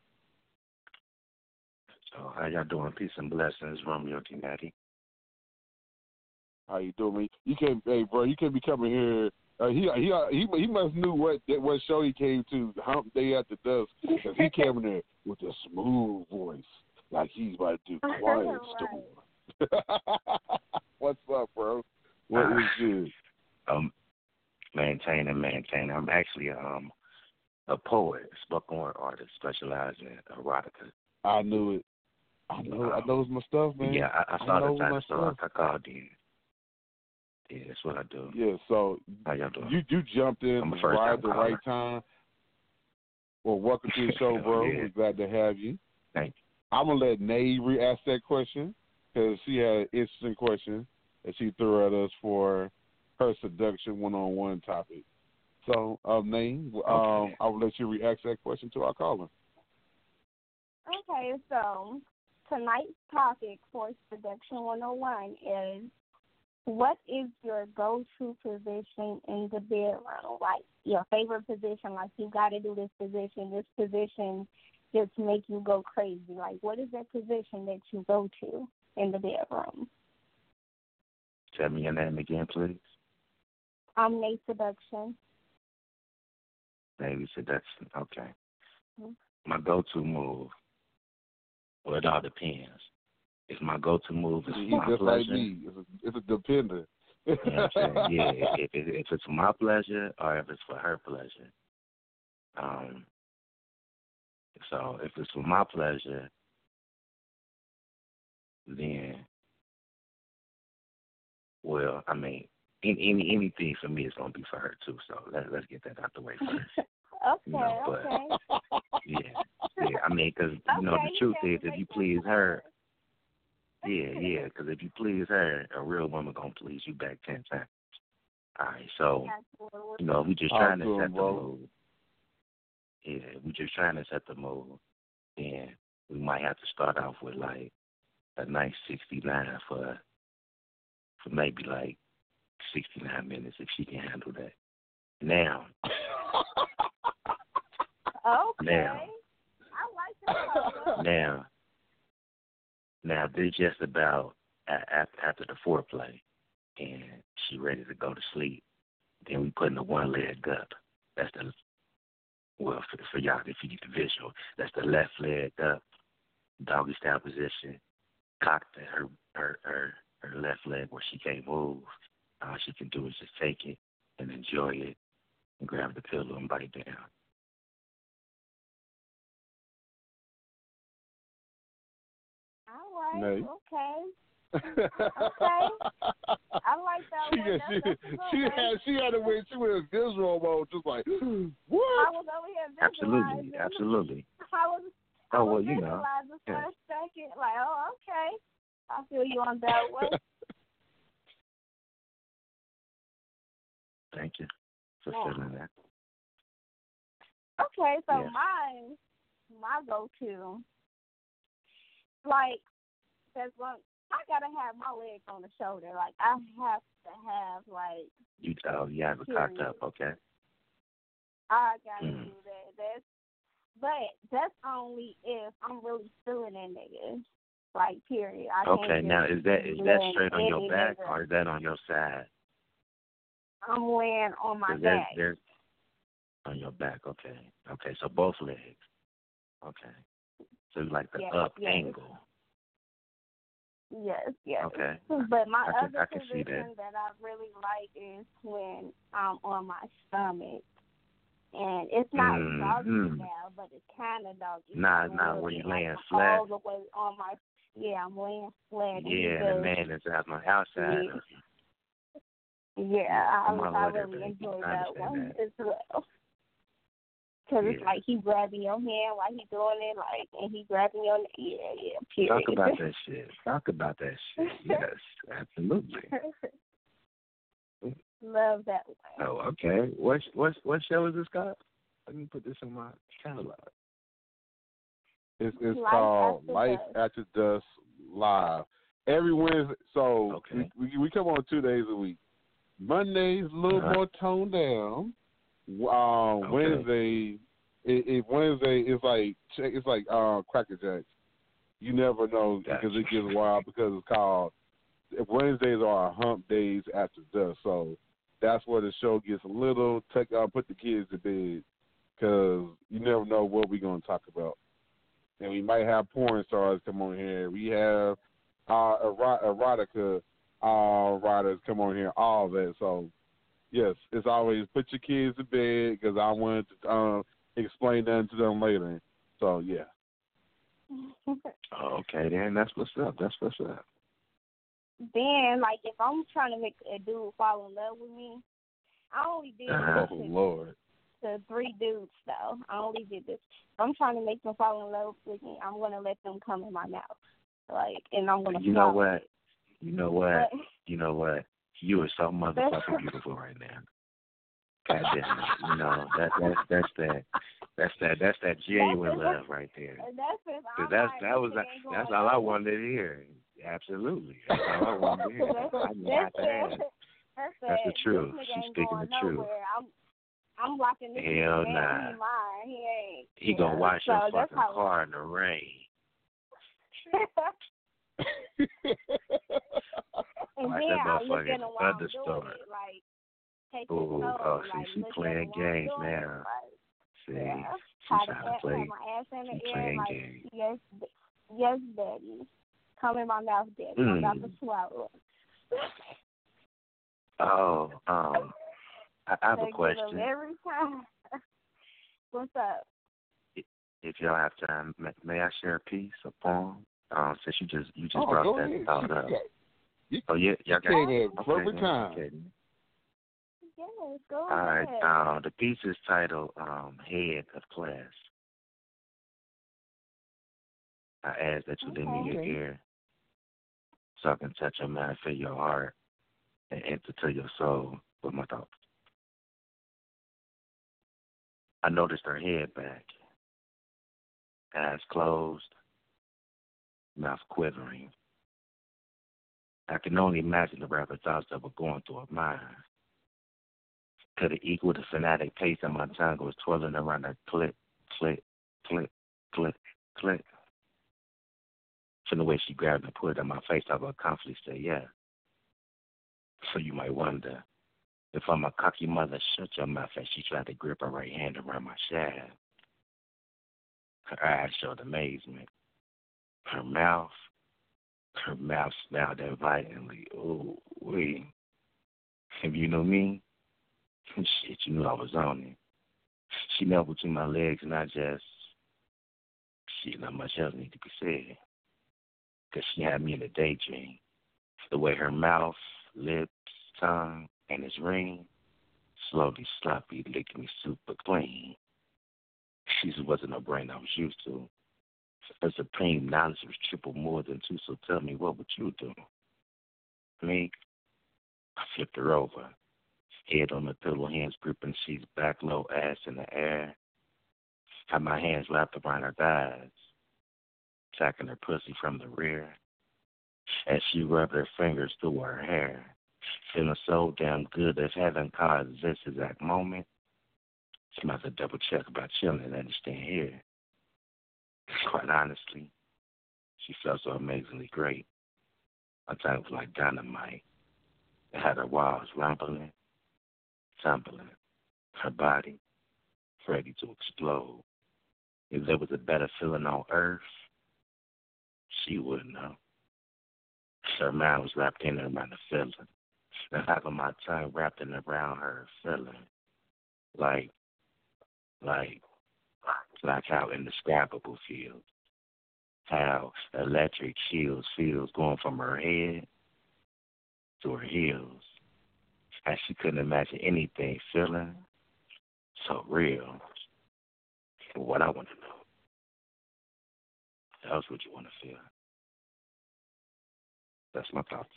So how y'all doing? Peace and blessings, Romeo T. Natty. How you doing, man? You can't, hey, bro. You can't be coming here. Uh, he he he he must knew what what show he came to. Hump Day After Dusk, because he came in there with a smooth voice, like he's about to do Quiet Storm. What's up, bro? What uh, is good? Um, maintain and maintain. I'm actually um a poet, spoken word artist, specializing in erotica. I knew it. I know. Um, I know it's my stuff, man. Yeah, I, I saw I the title, so I, I called in. Yeah, that's what I do. Yeah, so how y'all doing? You you jumped in I'm a right at the caller. right time. Well, welcome to the show, bro. Yeah. We're glad to have you. Thank I'm going to let Nay re-ask that question because she had an interesting question that she threw at us for her seduction one-on-one topic. So, um, Nay, um, Okay. I will let you re-ask that question to our caller. Okay, so tonight's topic for Seduction one oh one is, what is your go-to position in the bedroom? Like, your favorite position, like, you got to do this position, this position just make you go crazy. Like, what is that position that you go to in the bedroom? Tell me your name again, please. I'm Nate Seduction. Maybe Seduction. Okay. Mm-hmm. My go-to move, well, it all depends. If my go-to move is He's for my just pleasure, like me. It's a, it's a depender. you know what I'm saying? Yeah, if, if, if it's for my pleasure or if it's for her pleasure. Um. So if it's for my pleasure, then, well, I mean, any, any anything for me is gonna be for her too. So let, let's get that out the way first. Okay, You know, but, okay. Yeah, yeah. I mean, because you know Okay, the truth you is, if you please her, yeah, yeah. Because if you please her, a real woman gonna please you back ten times. All right, so you know, we just trying to Awesome, set the bro. mood. Yeah, we just trying to set the mood. Then we might have to start off with like a nice sixty-nine for for maybe like sixty-nine minutes if she can handle that. Now, Okay. now, I like that. now, now this just about after after the foreplay, and she ready to go to sleep. Then we putting the one leg up. That's the well for, for y'all if you get the visual. That's the left leg up, doggy style position, cocked at her her her her left leg where she can't move. All she can do is just take it and enjoy it and grab the pillow and bite down. All right. Nice. Okay. Okay. I like that she, one. She, That's, that's a good she one. had she had to wait. She went in visual mode, just like what? I was over here Absolutely, visualizing. absolutely. I was. I Oh was well, you know. visualizing for Yeah. a second, like, oh, okay. I feel you on that one. Thank you for Yeah. feeling that. Okay, so Yes. mine, my go-to, like, there's one. I gotta have my legs on the shoulder. Like, I have to have, like, You oh you have it cocked up, okay? I gotta Mm. do that. That's, but that's only if I'm really feeling that nigga. Like, period. I Okay, can't now just is that is be that letting straight on your any back nigga- or is that on your side? I'm laying on my 'Cause there's, back. there's on your back, okay. Okay, so both legs. Okay. So you like the Yes, up yes. angle. Yes, yes. Okay. But my I can- other I can see position that. that I really like is when I'm on my stomach. And it's not Mm, doggy mm. style, but it's kind of doggy Nah, style. nah, a little where you bit. laying Like, I'm flat. all the way on my, yeah, I'm laying flat. Yeah, the man is out on the outside Yeah. of you. Yeah, I, Come on, I whatever, really baby. enjoy I that understand one that. as well. Because it's Yeah. like he grabbing your hand while he doing it, like, and he grabbing your, yeah, yeah, period. Talk about that shit. Talk about that shit. Yes, absolutely. Love that one. Oh, okay. What what what show is this called? Let me put this in my catalog. It's it's Life called After Life Dusk. After Dusk Live. Every Wednesday, so Okay. we, we we come on two days a week. Mondays a little Uh-huh. more toned down. Um, Okay. Wednesday, it, it Wednesday is like it's like uh, Cracker Jacks. You never know Gotcha. because it gets wild because it's called Wednesdays are hump days after dusk. So that's where the show gets a little take uh, put the kids to bed because you never know what we're gonna talk about. And we might have porn stars come on here. We have uh, erot- erotica uh, writers come on here. All that. So yes, it's always put your kids to bed because I wanted to um, explain that to them later. So yeah. Oh, okay, then that's what's up. That's what's up. Then, like, if I'm trying to make a dude fall in love with me, I only did Uh-huh. Oh this to, Lord. to three dudes though. I only did this. I'm trying to make them fall in love with me. I'm gonna let them come in my mouth, like, and I'm gonna. You know swallow what? it. You know what? But, you know what? You are so motherfucking beautiful right now. God damn it. You know, that that's that's that that's that that's that genuine love right there. That's Cause that's that was that's all I wanted to hear. Absolutely. That's all I wanted to hear. I got to ask. That's, that's the truth. She's speaking the truth. I'm, I'm locking this Hell man. nah. He mine. He ain't. He gonna know, wash so your fucking how car in the rain. And Watch then that I look motherfucker at him while I'm doing thunderstorm. it, like take Ooh, his toe, oh, see, like, she look playing at him while I'm games doing now. it, like, See, yeah. she Have, trying the, to play. have my ass in the She air, playing like, games. yes, yes, daddy. Come in my mouth, daddy. Mm. I'm about to swallow it. Oh, um, I, I have They a get question. them every time. What's up? If y'all have time, may, may I share a piece, a poem? Um, since you just you just Oh, brought go that ahead. thought up. You, Oh yeah, y'all got okay, it. then, perfect then, time. Okay. Yes, go All right. ahead. Uh, the piece is titled um, "Head of Class." I ask that you lend me your Okay. ear, so I can touch your mind, feel your heart, and enter to your soul with my thoughts. I noticed her head back, eyes closed, mouth quivering. I can only imagine the rapid thoughts that were going through her mind. Could it equal the fanatic pace that my tongue was twirling around her click, click, click, click, click? From the way she grabbed and put it on my face, I would confidently say, yeah. So you might wonder if I'm a cocky mother, shut your mouth as she tried to grip her right hand around my shaft. Her eyes showed amazement. Her mouth, her mouth smiled invitingly. Ooh, wee. If you know me, shit, you knew I was on it. She knelt between my legs and I just, shit, not much else need to be said. Because she had me in a daydream. The way her mouth, lips, tongue, and his ring slowly, sloppy, licked me super clean. She just wasn't a brain I was used to. Her supreme knowledge was triple more than two, so tell me, what would you do? Me? I flipped her over. Head on the pillow, hands gripping she's back low, ass in the air. Had my hands wrapped around her thighs, attacking her pussy from the rear. As she rubbed her fingers through her hair, feeling so damn good as heaven caused this exact moment. She must have double check about chilling and understand here. Quite honestly, she felt so amazingly great. My tongue was like dynamite. It had her walls rumbling, tumbling, her body ready to explode. If there was a better feeling on earth, she wouldn't know. Her mind was wrapped in and around the feeling. And having my tongue wrapped in around her feeling. Like, like, like how indescribable feels. How electric chills feels going from her head to her heels. And she couldn't imagine anything feeling so real. What I want to know. That's what you want to feel. That's my thoughts.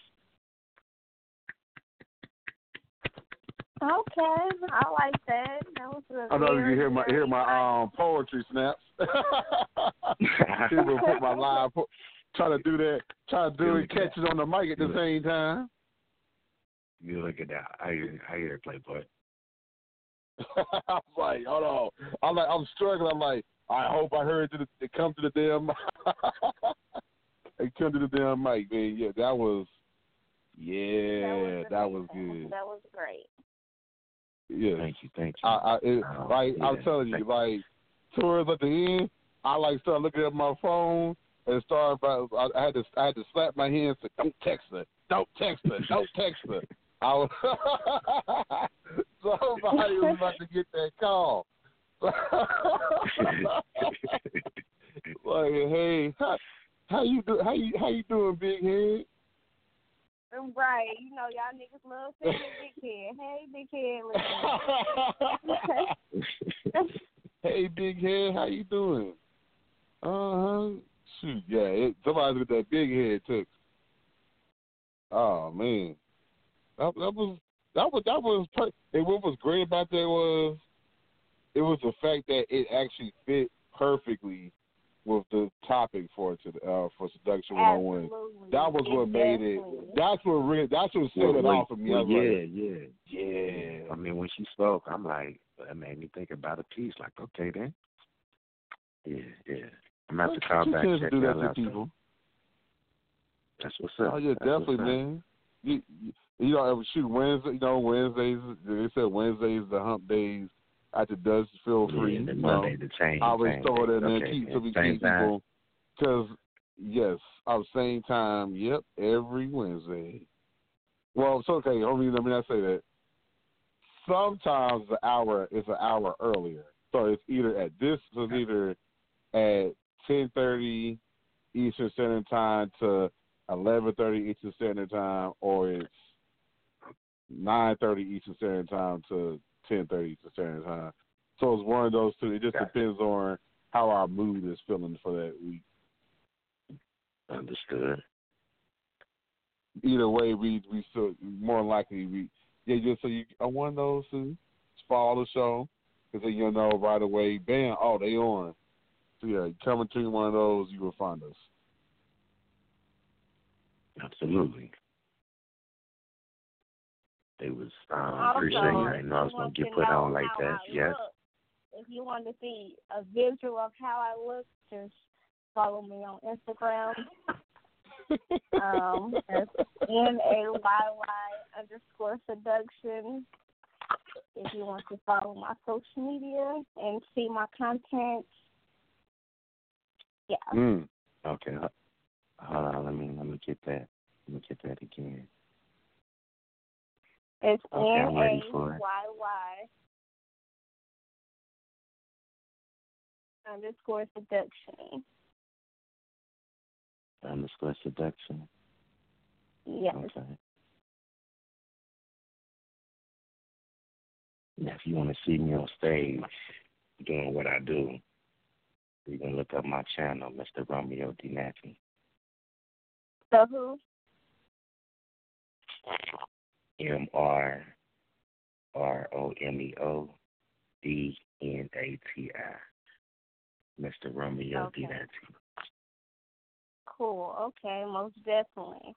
Okay, I like that. That was a I know you very, hear my very hear my nice. um poetry snaps. People put my live, po- try to do that, try to do it, catch it on the mic at the same time. You look at that. I hear, I hear it, Playboy. I'm like, hold on. I'm like, I'm struggling. I'm like, I hope I heard it, it come to the damn mic. It come to the damn mic, man. Yeah, that was, yeah, that was, that was good. That was great. Yeah. Thank you, thank you. I, I it, um, like yeah, I'm telling you, like towards at the end, I like start looking at my phone and start. I, I had to, I had to slap my hands. Say, don't text her. Don't text her. Don't text her. I was somebody was about to get that call. Like, hey, how, how you do? How you how you doing, big head? Right, you know, y'all niggas love saying big head. Hey, big head, listen. Hey, big head, how you doing? Uh huh. Shoot, yeah, it, somebody's with that big head text. Oh man, that, that was that was that was. Per- and what was great about that was it was the fact that it actually fit perfectly with the topic for to uh, for Seduction one oh one. That was what made it. That's what really. That's what set well, it well, off for me. Well, yeah, like, yeah, yeah. I mean, when she spoke, I'm like, that made me think about a piece. Like, okay, then. Yeah, yeah. I'm about to call back. Check do that that to out. people. That's what's up. Oh yeah, That's definitely, man. You, you, you know, shoot, Wednesday. You know, Wednesdays. They said Wednesdays the hump days. After does feel free. Yeah, the you Monday know, the change. I always throw it in there, okay, keep yeah. so we same keep people. Because yes, at the same time. Yep, every Wednesday. Well, it's okay. Let me let me not say that. Sometimes the hour is an hour earlier, so it's either at this. So it's either at ten thirty Eastern Standard Time to eleven thirty Eastern Standard Time, or it's nine thirty Eastern Standard Time to ten thirty Eastern Standard Time. So it's one of those two. It just gotcha. depends on how our mood is feeling for that week. Understood. Either way, we we still more likely we yeah. Just so you are one of those who follow the show because then you'll know right away. Bam! Oh, they on. So yeah, coming to one of those, you will find us. Absolutely. They was um, Also, appreciate you. I didn't know I was gonna get put on like that. Yes. Look, if you want to see a visual of how I look, just follow me on Instagram. um, it's N A Y Y underscore seduction. If you want to follow my social media and see my content, yeah. Mm. Okay. Hold on. Let me let me get that. Let me get that again. It's okay, N I'm ready A for it. Y Y underscore seduction. Underscore seduction. Yes. Okay. Now, if you want to see me on stage doing what I do, you can look up my channel, Mister Romeo D. Nappy. So who? M R R O M E O D N A T I. Mister Romeo Okay. D. Nappy. Cool. Okay, most definitely.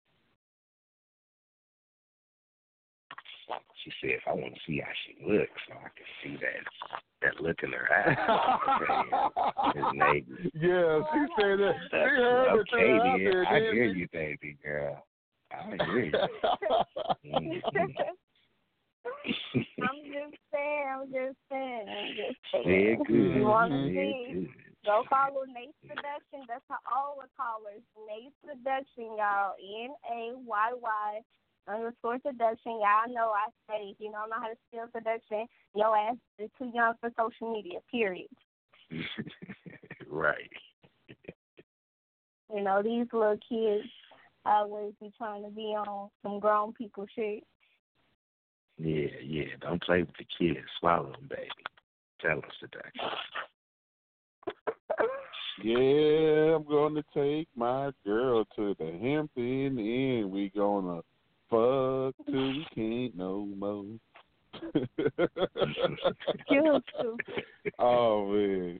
She said, if I want to see how she looks, so I can see that that look in her eyes. His neighbor. Yeah, she said that. She heard it. Okay, I, dear. said, I hear you, baby girl. I hear you. Mm-hmm. I'm just saying. I'm just saying. I'm just saying. Very good. You want to Very see? good. Go follow Nate Seduction. That's how all the callers. Nate Seduction, y'all. N A Y Y underscore seduction. Y'all know I say if you don't know how to spell seduction, your ass is too young for social media, period. Right. You know, these little kids always be trying to be on some grown people shit. Yeah, yeah. Don't play with the kids. Swallow them, baby. Tell them seduction. Yeah, I'm gonna take my girl to the Hampton Inn. We gonna fuck till we can't no more. Oh man.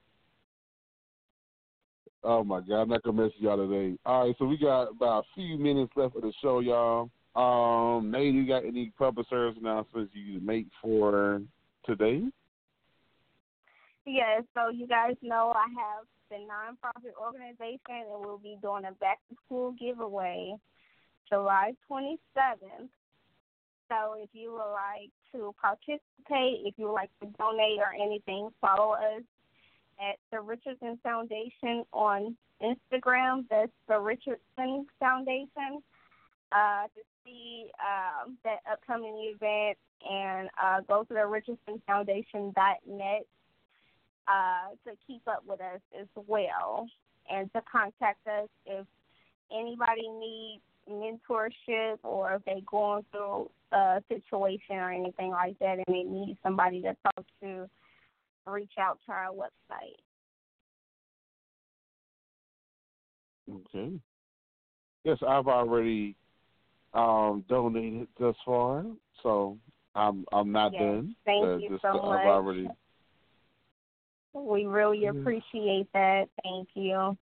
Oh my God, I'm not gonna mess with y'all today. All right, so we got about a few minutes left of the show, y'all. Um, Nate, you got any public service announcements you make for today? Yeah, so you guys know I have the nonprofit organization, and we'll be doing a back-to-school giveaway July twenty-seventh. So if you would like to participate, if you would like to donate or anything, follow us at the Richardson Foundation on Instagram. That's the Richardson Foundation. Uh, to see um, that upcoming event, and uh, go to the richardson foundation dot net uh, to keep up with us as well, and to contact us if anybody needs mentorship or if they're going through a situation or anything like that and they need somebody to talk to, reach out to our website. Okay. Yes, I've already um, donated thus far, so I'm I'm not yes, done. Thank uh, you just, so uh, much. I've already. We really appreciate that. Thank you.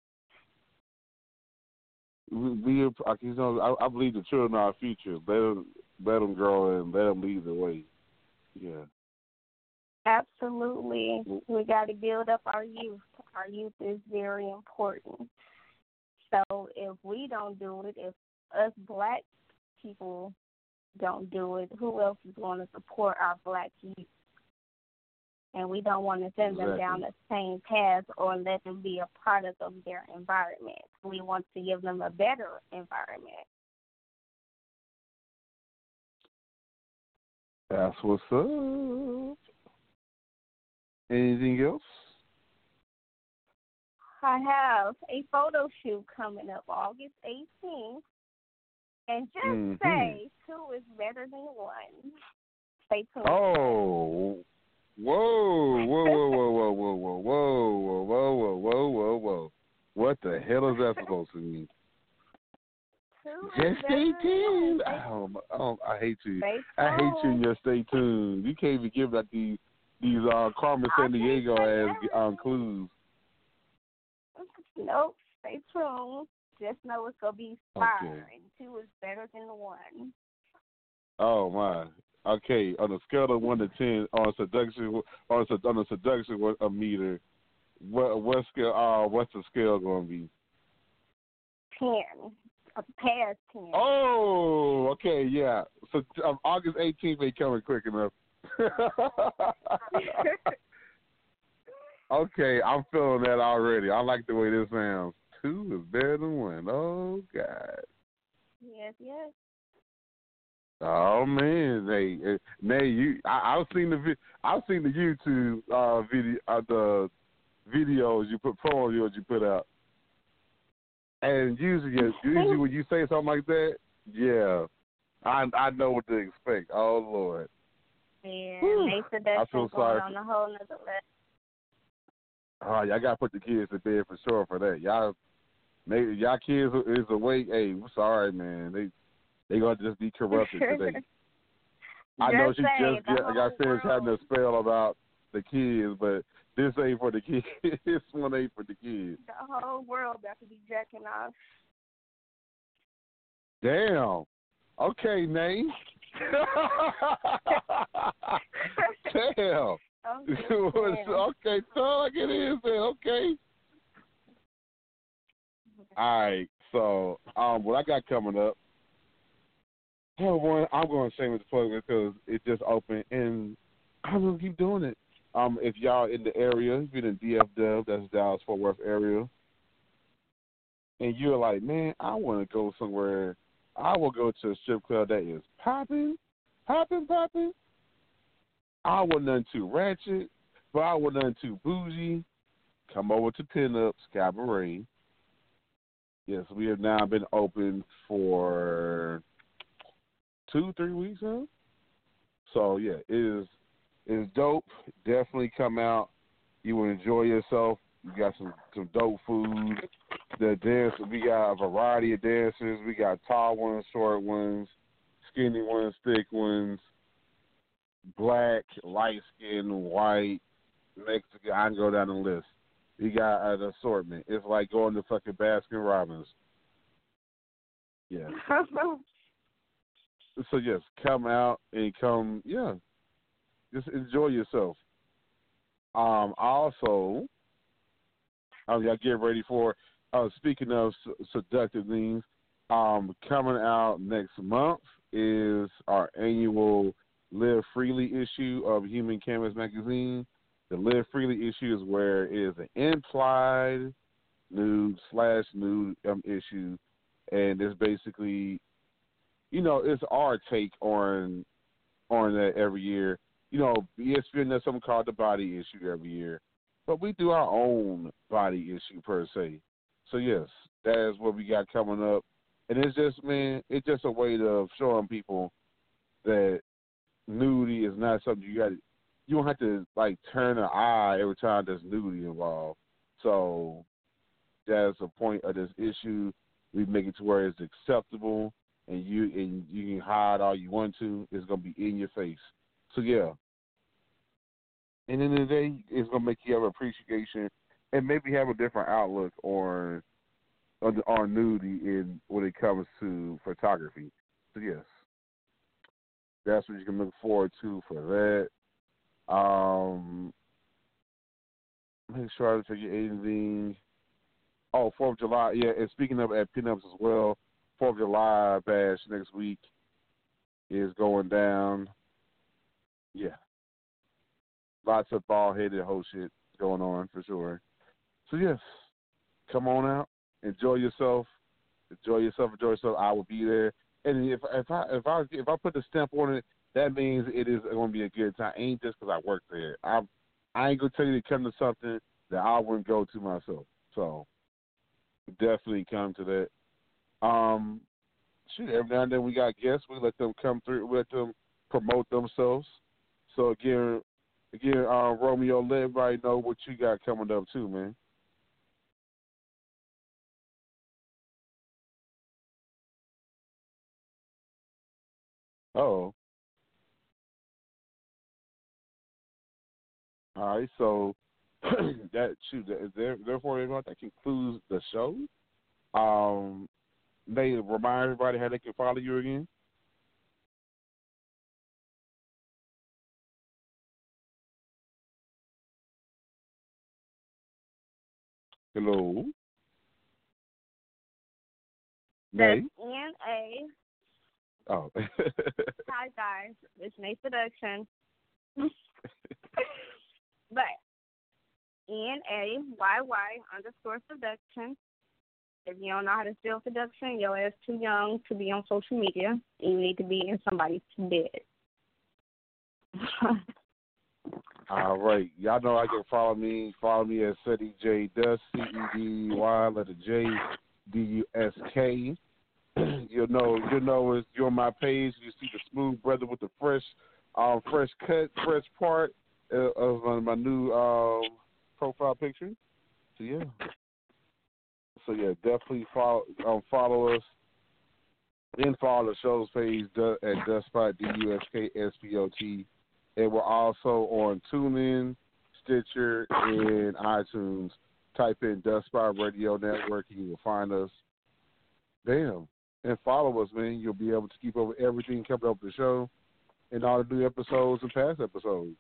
We, we you know, I, I believe the children are our future. Let them, let them grow and let them lead the way. Yeah. Absolutely. We got to build up our youth. Our youth is very important. So if we don't do it, if us black people don't do it, who else is going to support our black youth? And we don't want to send exactly. them down the same path or let them be a product of their environment. We want to give them a better environment. That's what's up. Anything else? I have a photo shoot coming up August eighteenth. And just mm-hmm. say two is better than one. Stay tuned. Oh, whoa, whoa, whoa, whoa, whoa, whoa, whoa, whoa, whoa, whoa, whoa, whoa, whoa. What the hell is that supposed to mean? Just stay tuned. Oh, oh, I hate you. I hate you. Just stay tuned. You can't even give like these these uh, Carmen Sandiego ass um, clues. Nope. Stay tuned. Just know it's gonna be fire, okay. and two is better than the one. Oh my. Okay, on a scale of one to ten, on a seduction, on a, on a seduction a meter, what what scale? Uh, what's the scale going to be? Ten, a past ten. Oh, okay, yeah. So um, August eighteenth ain't coming quick enough. Okay, I'm feeling that already. I like the way this sounds. Two is better than one. Oh God. Yes, yes. Oh man, hey, hey, Nay, you, I, I've seen the vi- I've seen the YouTube uh, video, uh, the videos you put, promos you put out, and usually, usually when you say something like that, yeah, I I know what to expect. Oh Lord. Yeah, they said that's going on a whole nother level. Oh, y'all gotta put the kids to bed for sure for that. Y'all, maybe y'all kids is awake. Hey, I'm sorry, man. They they gonna just be corrupted today. I know she just got, got finished having a spell about the kids, but this ain't for the kids. This one ain't for the kids. The whole world got to be jacking off. Damn. Okay, Nay. Damn. Okay, so like it is then. Okay. All right. So, um, what I got coming up. Oh, one, I'm going to shameless plug because it just opened, and I'm going to keep doing it. Um, if y'all in the area, if you're in D F W, that's Dallas Fort Worth area, and you're like, man, I want to go somewhere. I will go to a strip club that is popping, popping, popping. I want nothing too ratchet, but I want nothing too bougie. Come over to Pinups Cabaret. Yes, we have now been open for two, three weeks now. So yeah, it is it is dope. Definitely come out. You will enjoy yourself. We got some, some dope food. The dance we got a variety of dancers. We got tall ones, short ones, skinny ones, thick ones, black, light skin, white, Mexican. I can go down the list. We got an assortment. It's like going to fucking Baskin Robbins. Yeah. So yes, come out and come, yeah, just enjoy yourself. Um, also, um, y'all get ready for. Uh, speaking of seductive things, um, coming out next month is our annual Live Freely issue of Human Canvas magazine. The Live Freely issue is where it is an implied nude slash nude um, issue, and it's basically, you know, it's our take on on that every year. You know, E S P N does something called the body issue every year, but we do our own body issue per se. So yes, that is what we got coming up. And it's just, man, it's just a way of showing people that nudity is not something you got to, you don't have to, like, turn an eye every time there's nudity involved. So that's the point of this issue. We make it to where it's acceptable, and you and you can hide all you want to. It's going to be in your face. So, yeah. And in the day, it's going to make you have appreciation and maybe have a different outlook on on, on nudity in when it comes to photography. So, yes. That's what you can look forward to for that. Um, make sure I don't forget anything. Oh, fourth of July. Yeah, and speaking of at Pinups as well, fourth of July bash next week is going down. Yeah. Lots of ball-headed whole shit going on for sure. So, yes, come on out. Enjoy yourself. Enjoy yourself. Enjoy yourself. I will be there. And if if I if I if I put the stamp on it, that means it is going to be a good time. Ain't just because I work there. I I ain't gonna tell you to come to something that I wouldn't go to myself. So definitely come to that. Um, shoot, every now and then we got guests. We let them come through. We let them promote themselves. So again, again, uh, Romeo, let everybody know what you got coming up too, man. Oh. All right, so that shoot, there, therefore, everyone, that concludes the show. Um, they remind everybody how they can follow you again. Hello. That's Nay. N A. Oh. Hi guys, it's Nate Production. But N A Y Y underscore production. If you don't know how to spell production, your ass too young to be on social media. You need to be in somebody's bed. All right. Y'all know I can follow me. Follow me at Ceddy J Dusk, C E D E Y, letter J, D U S K. You'll know, you'll know if you're on my page, you see the smooth brother with the fresh, um, fresh cut, fresh part uh, of my new um, profile picture. So, yeah. So, yeah, definitely follow, um, follow us. Then follow the show's page at Dustspot, D U S K S P O T. And we're also on TuneIn, Stitcher, and iTunes. Type in Dustspot Radio Network and you will find us. Damn. And follow us, man. You'll be able to keep up with everything coming up the show and all the new episodes and past episodes.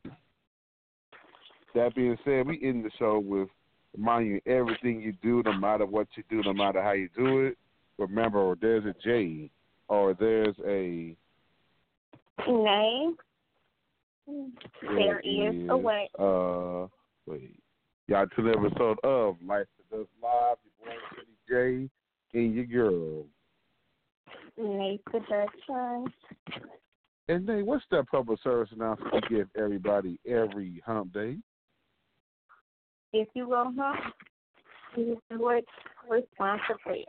That being said, we end the show with reminding you everything you do, no matter what you do, no matter how you do it. Remember, there's a J or there's a Nay. There is, is a way. Uh, wait. Y'all to the episode of Life to Dust Live. Your boy Ceddy J and your girl Nate Production. And Nate, what's that public service announcement you give everybody every hump day? If you go hump, you do it responsibly.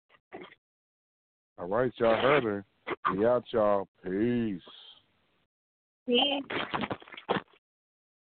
All right, y'all heard her. We out, y'all. Peace. Peace.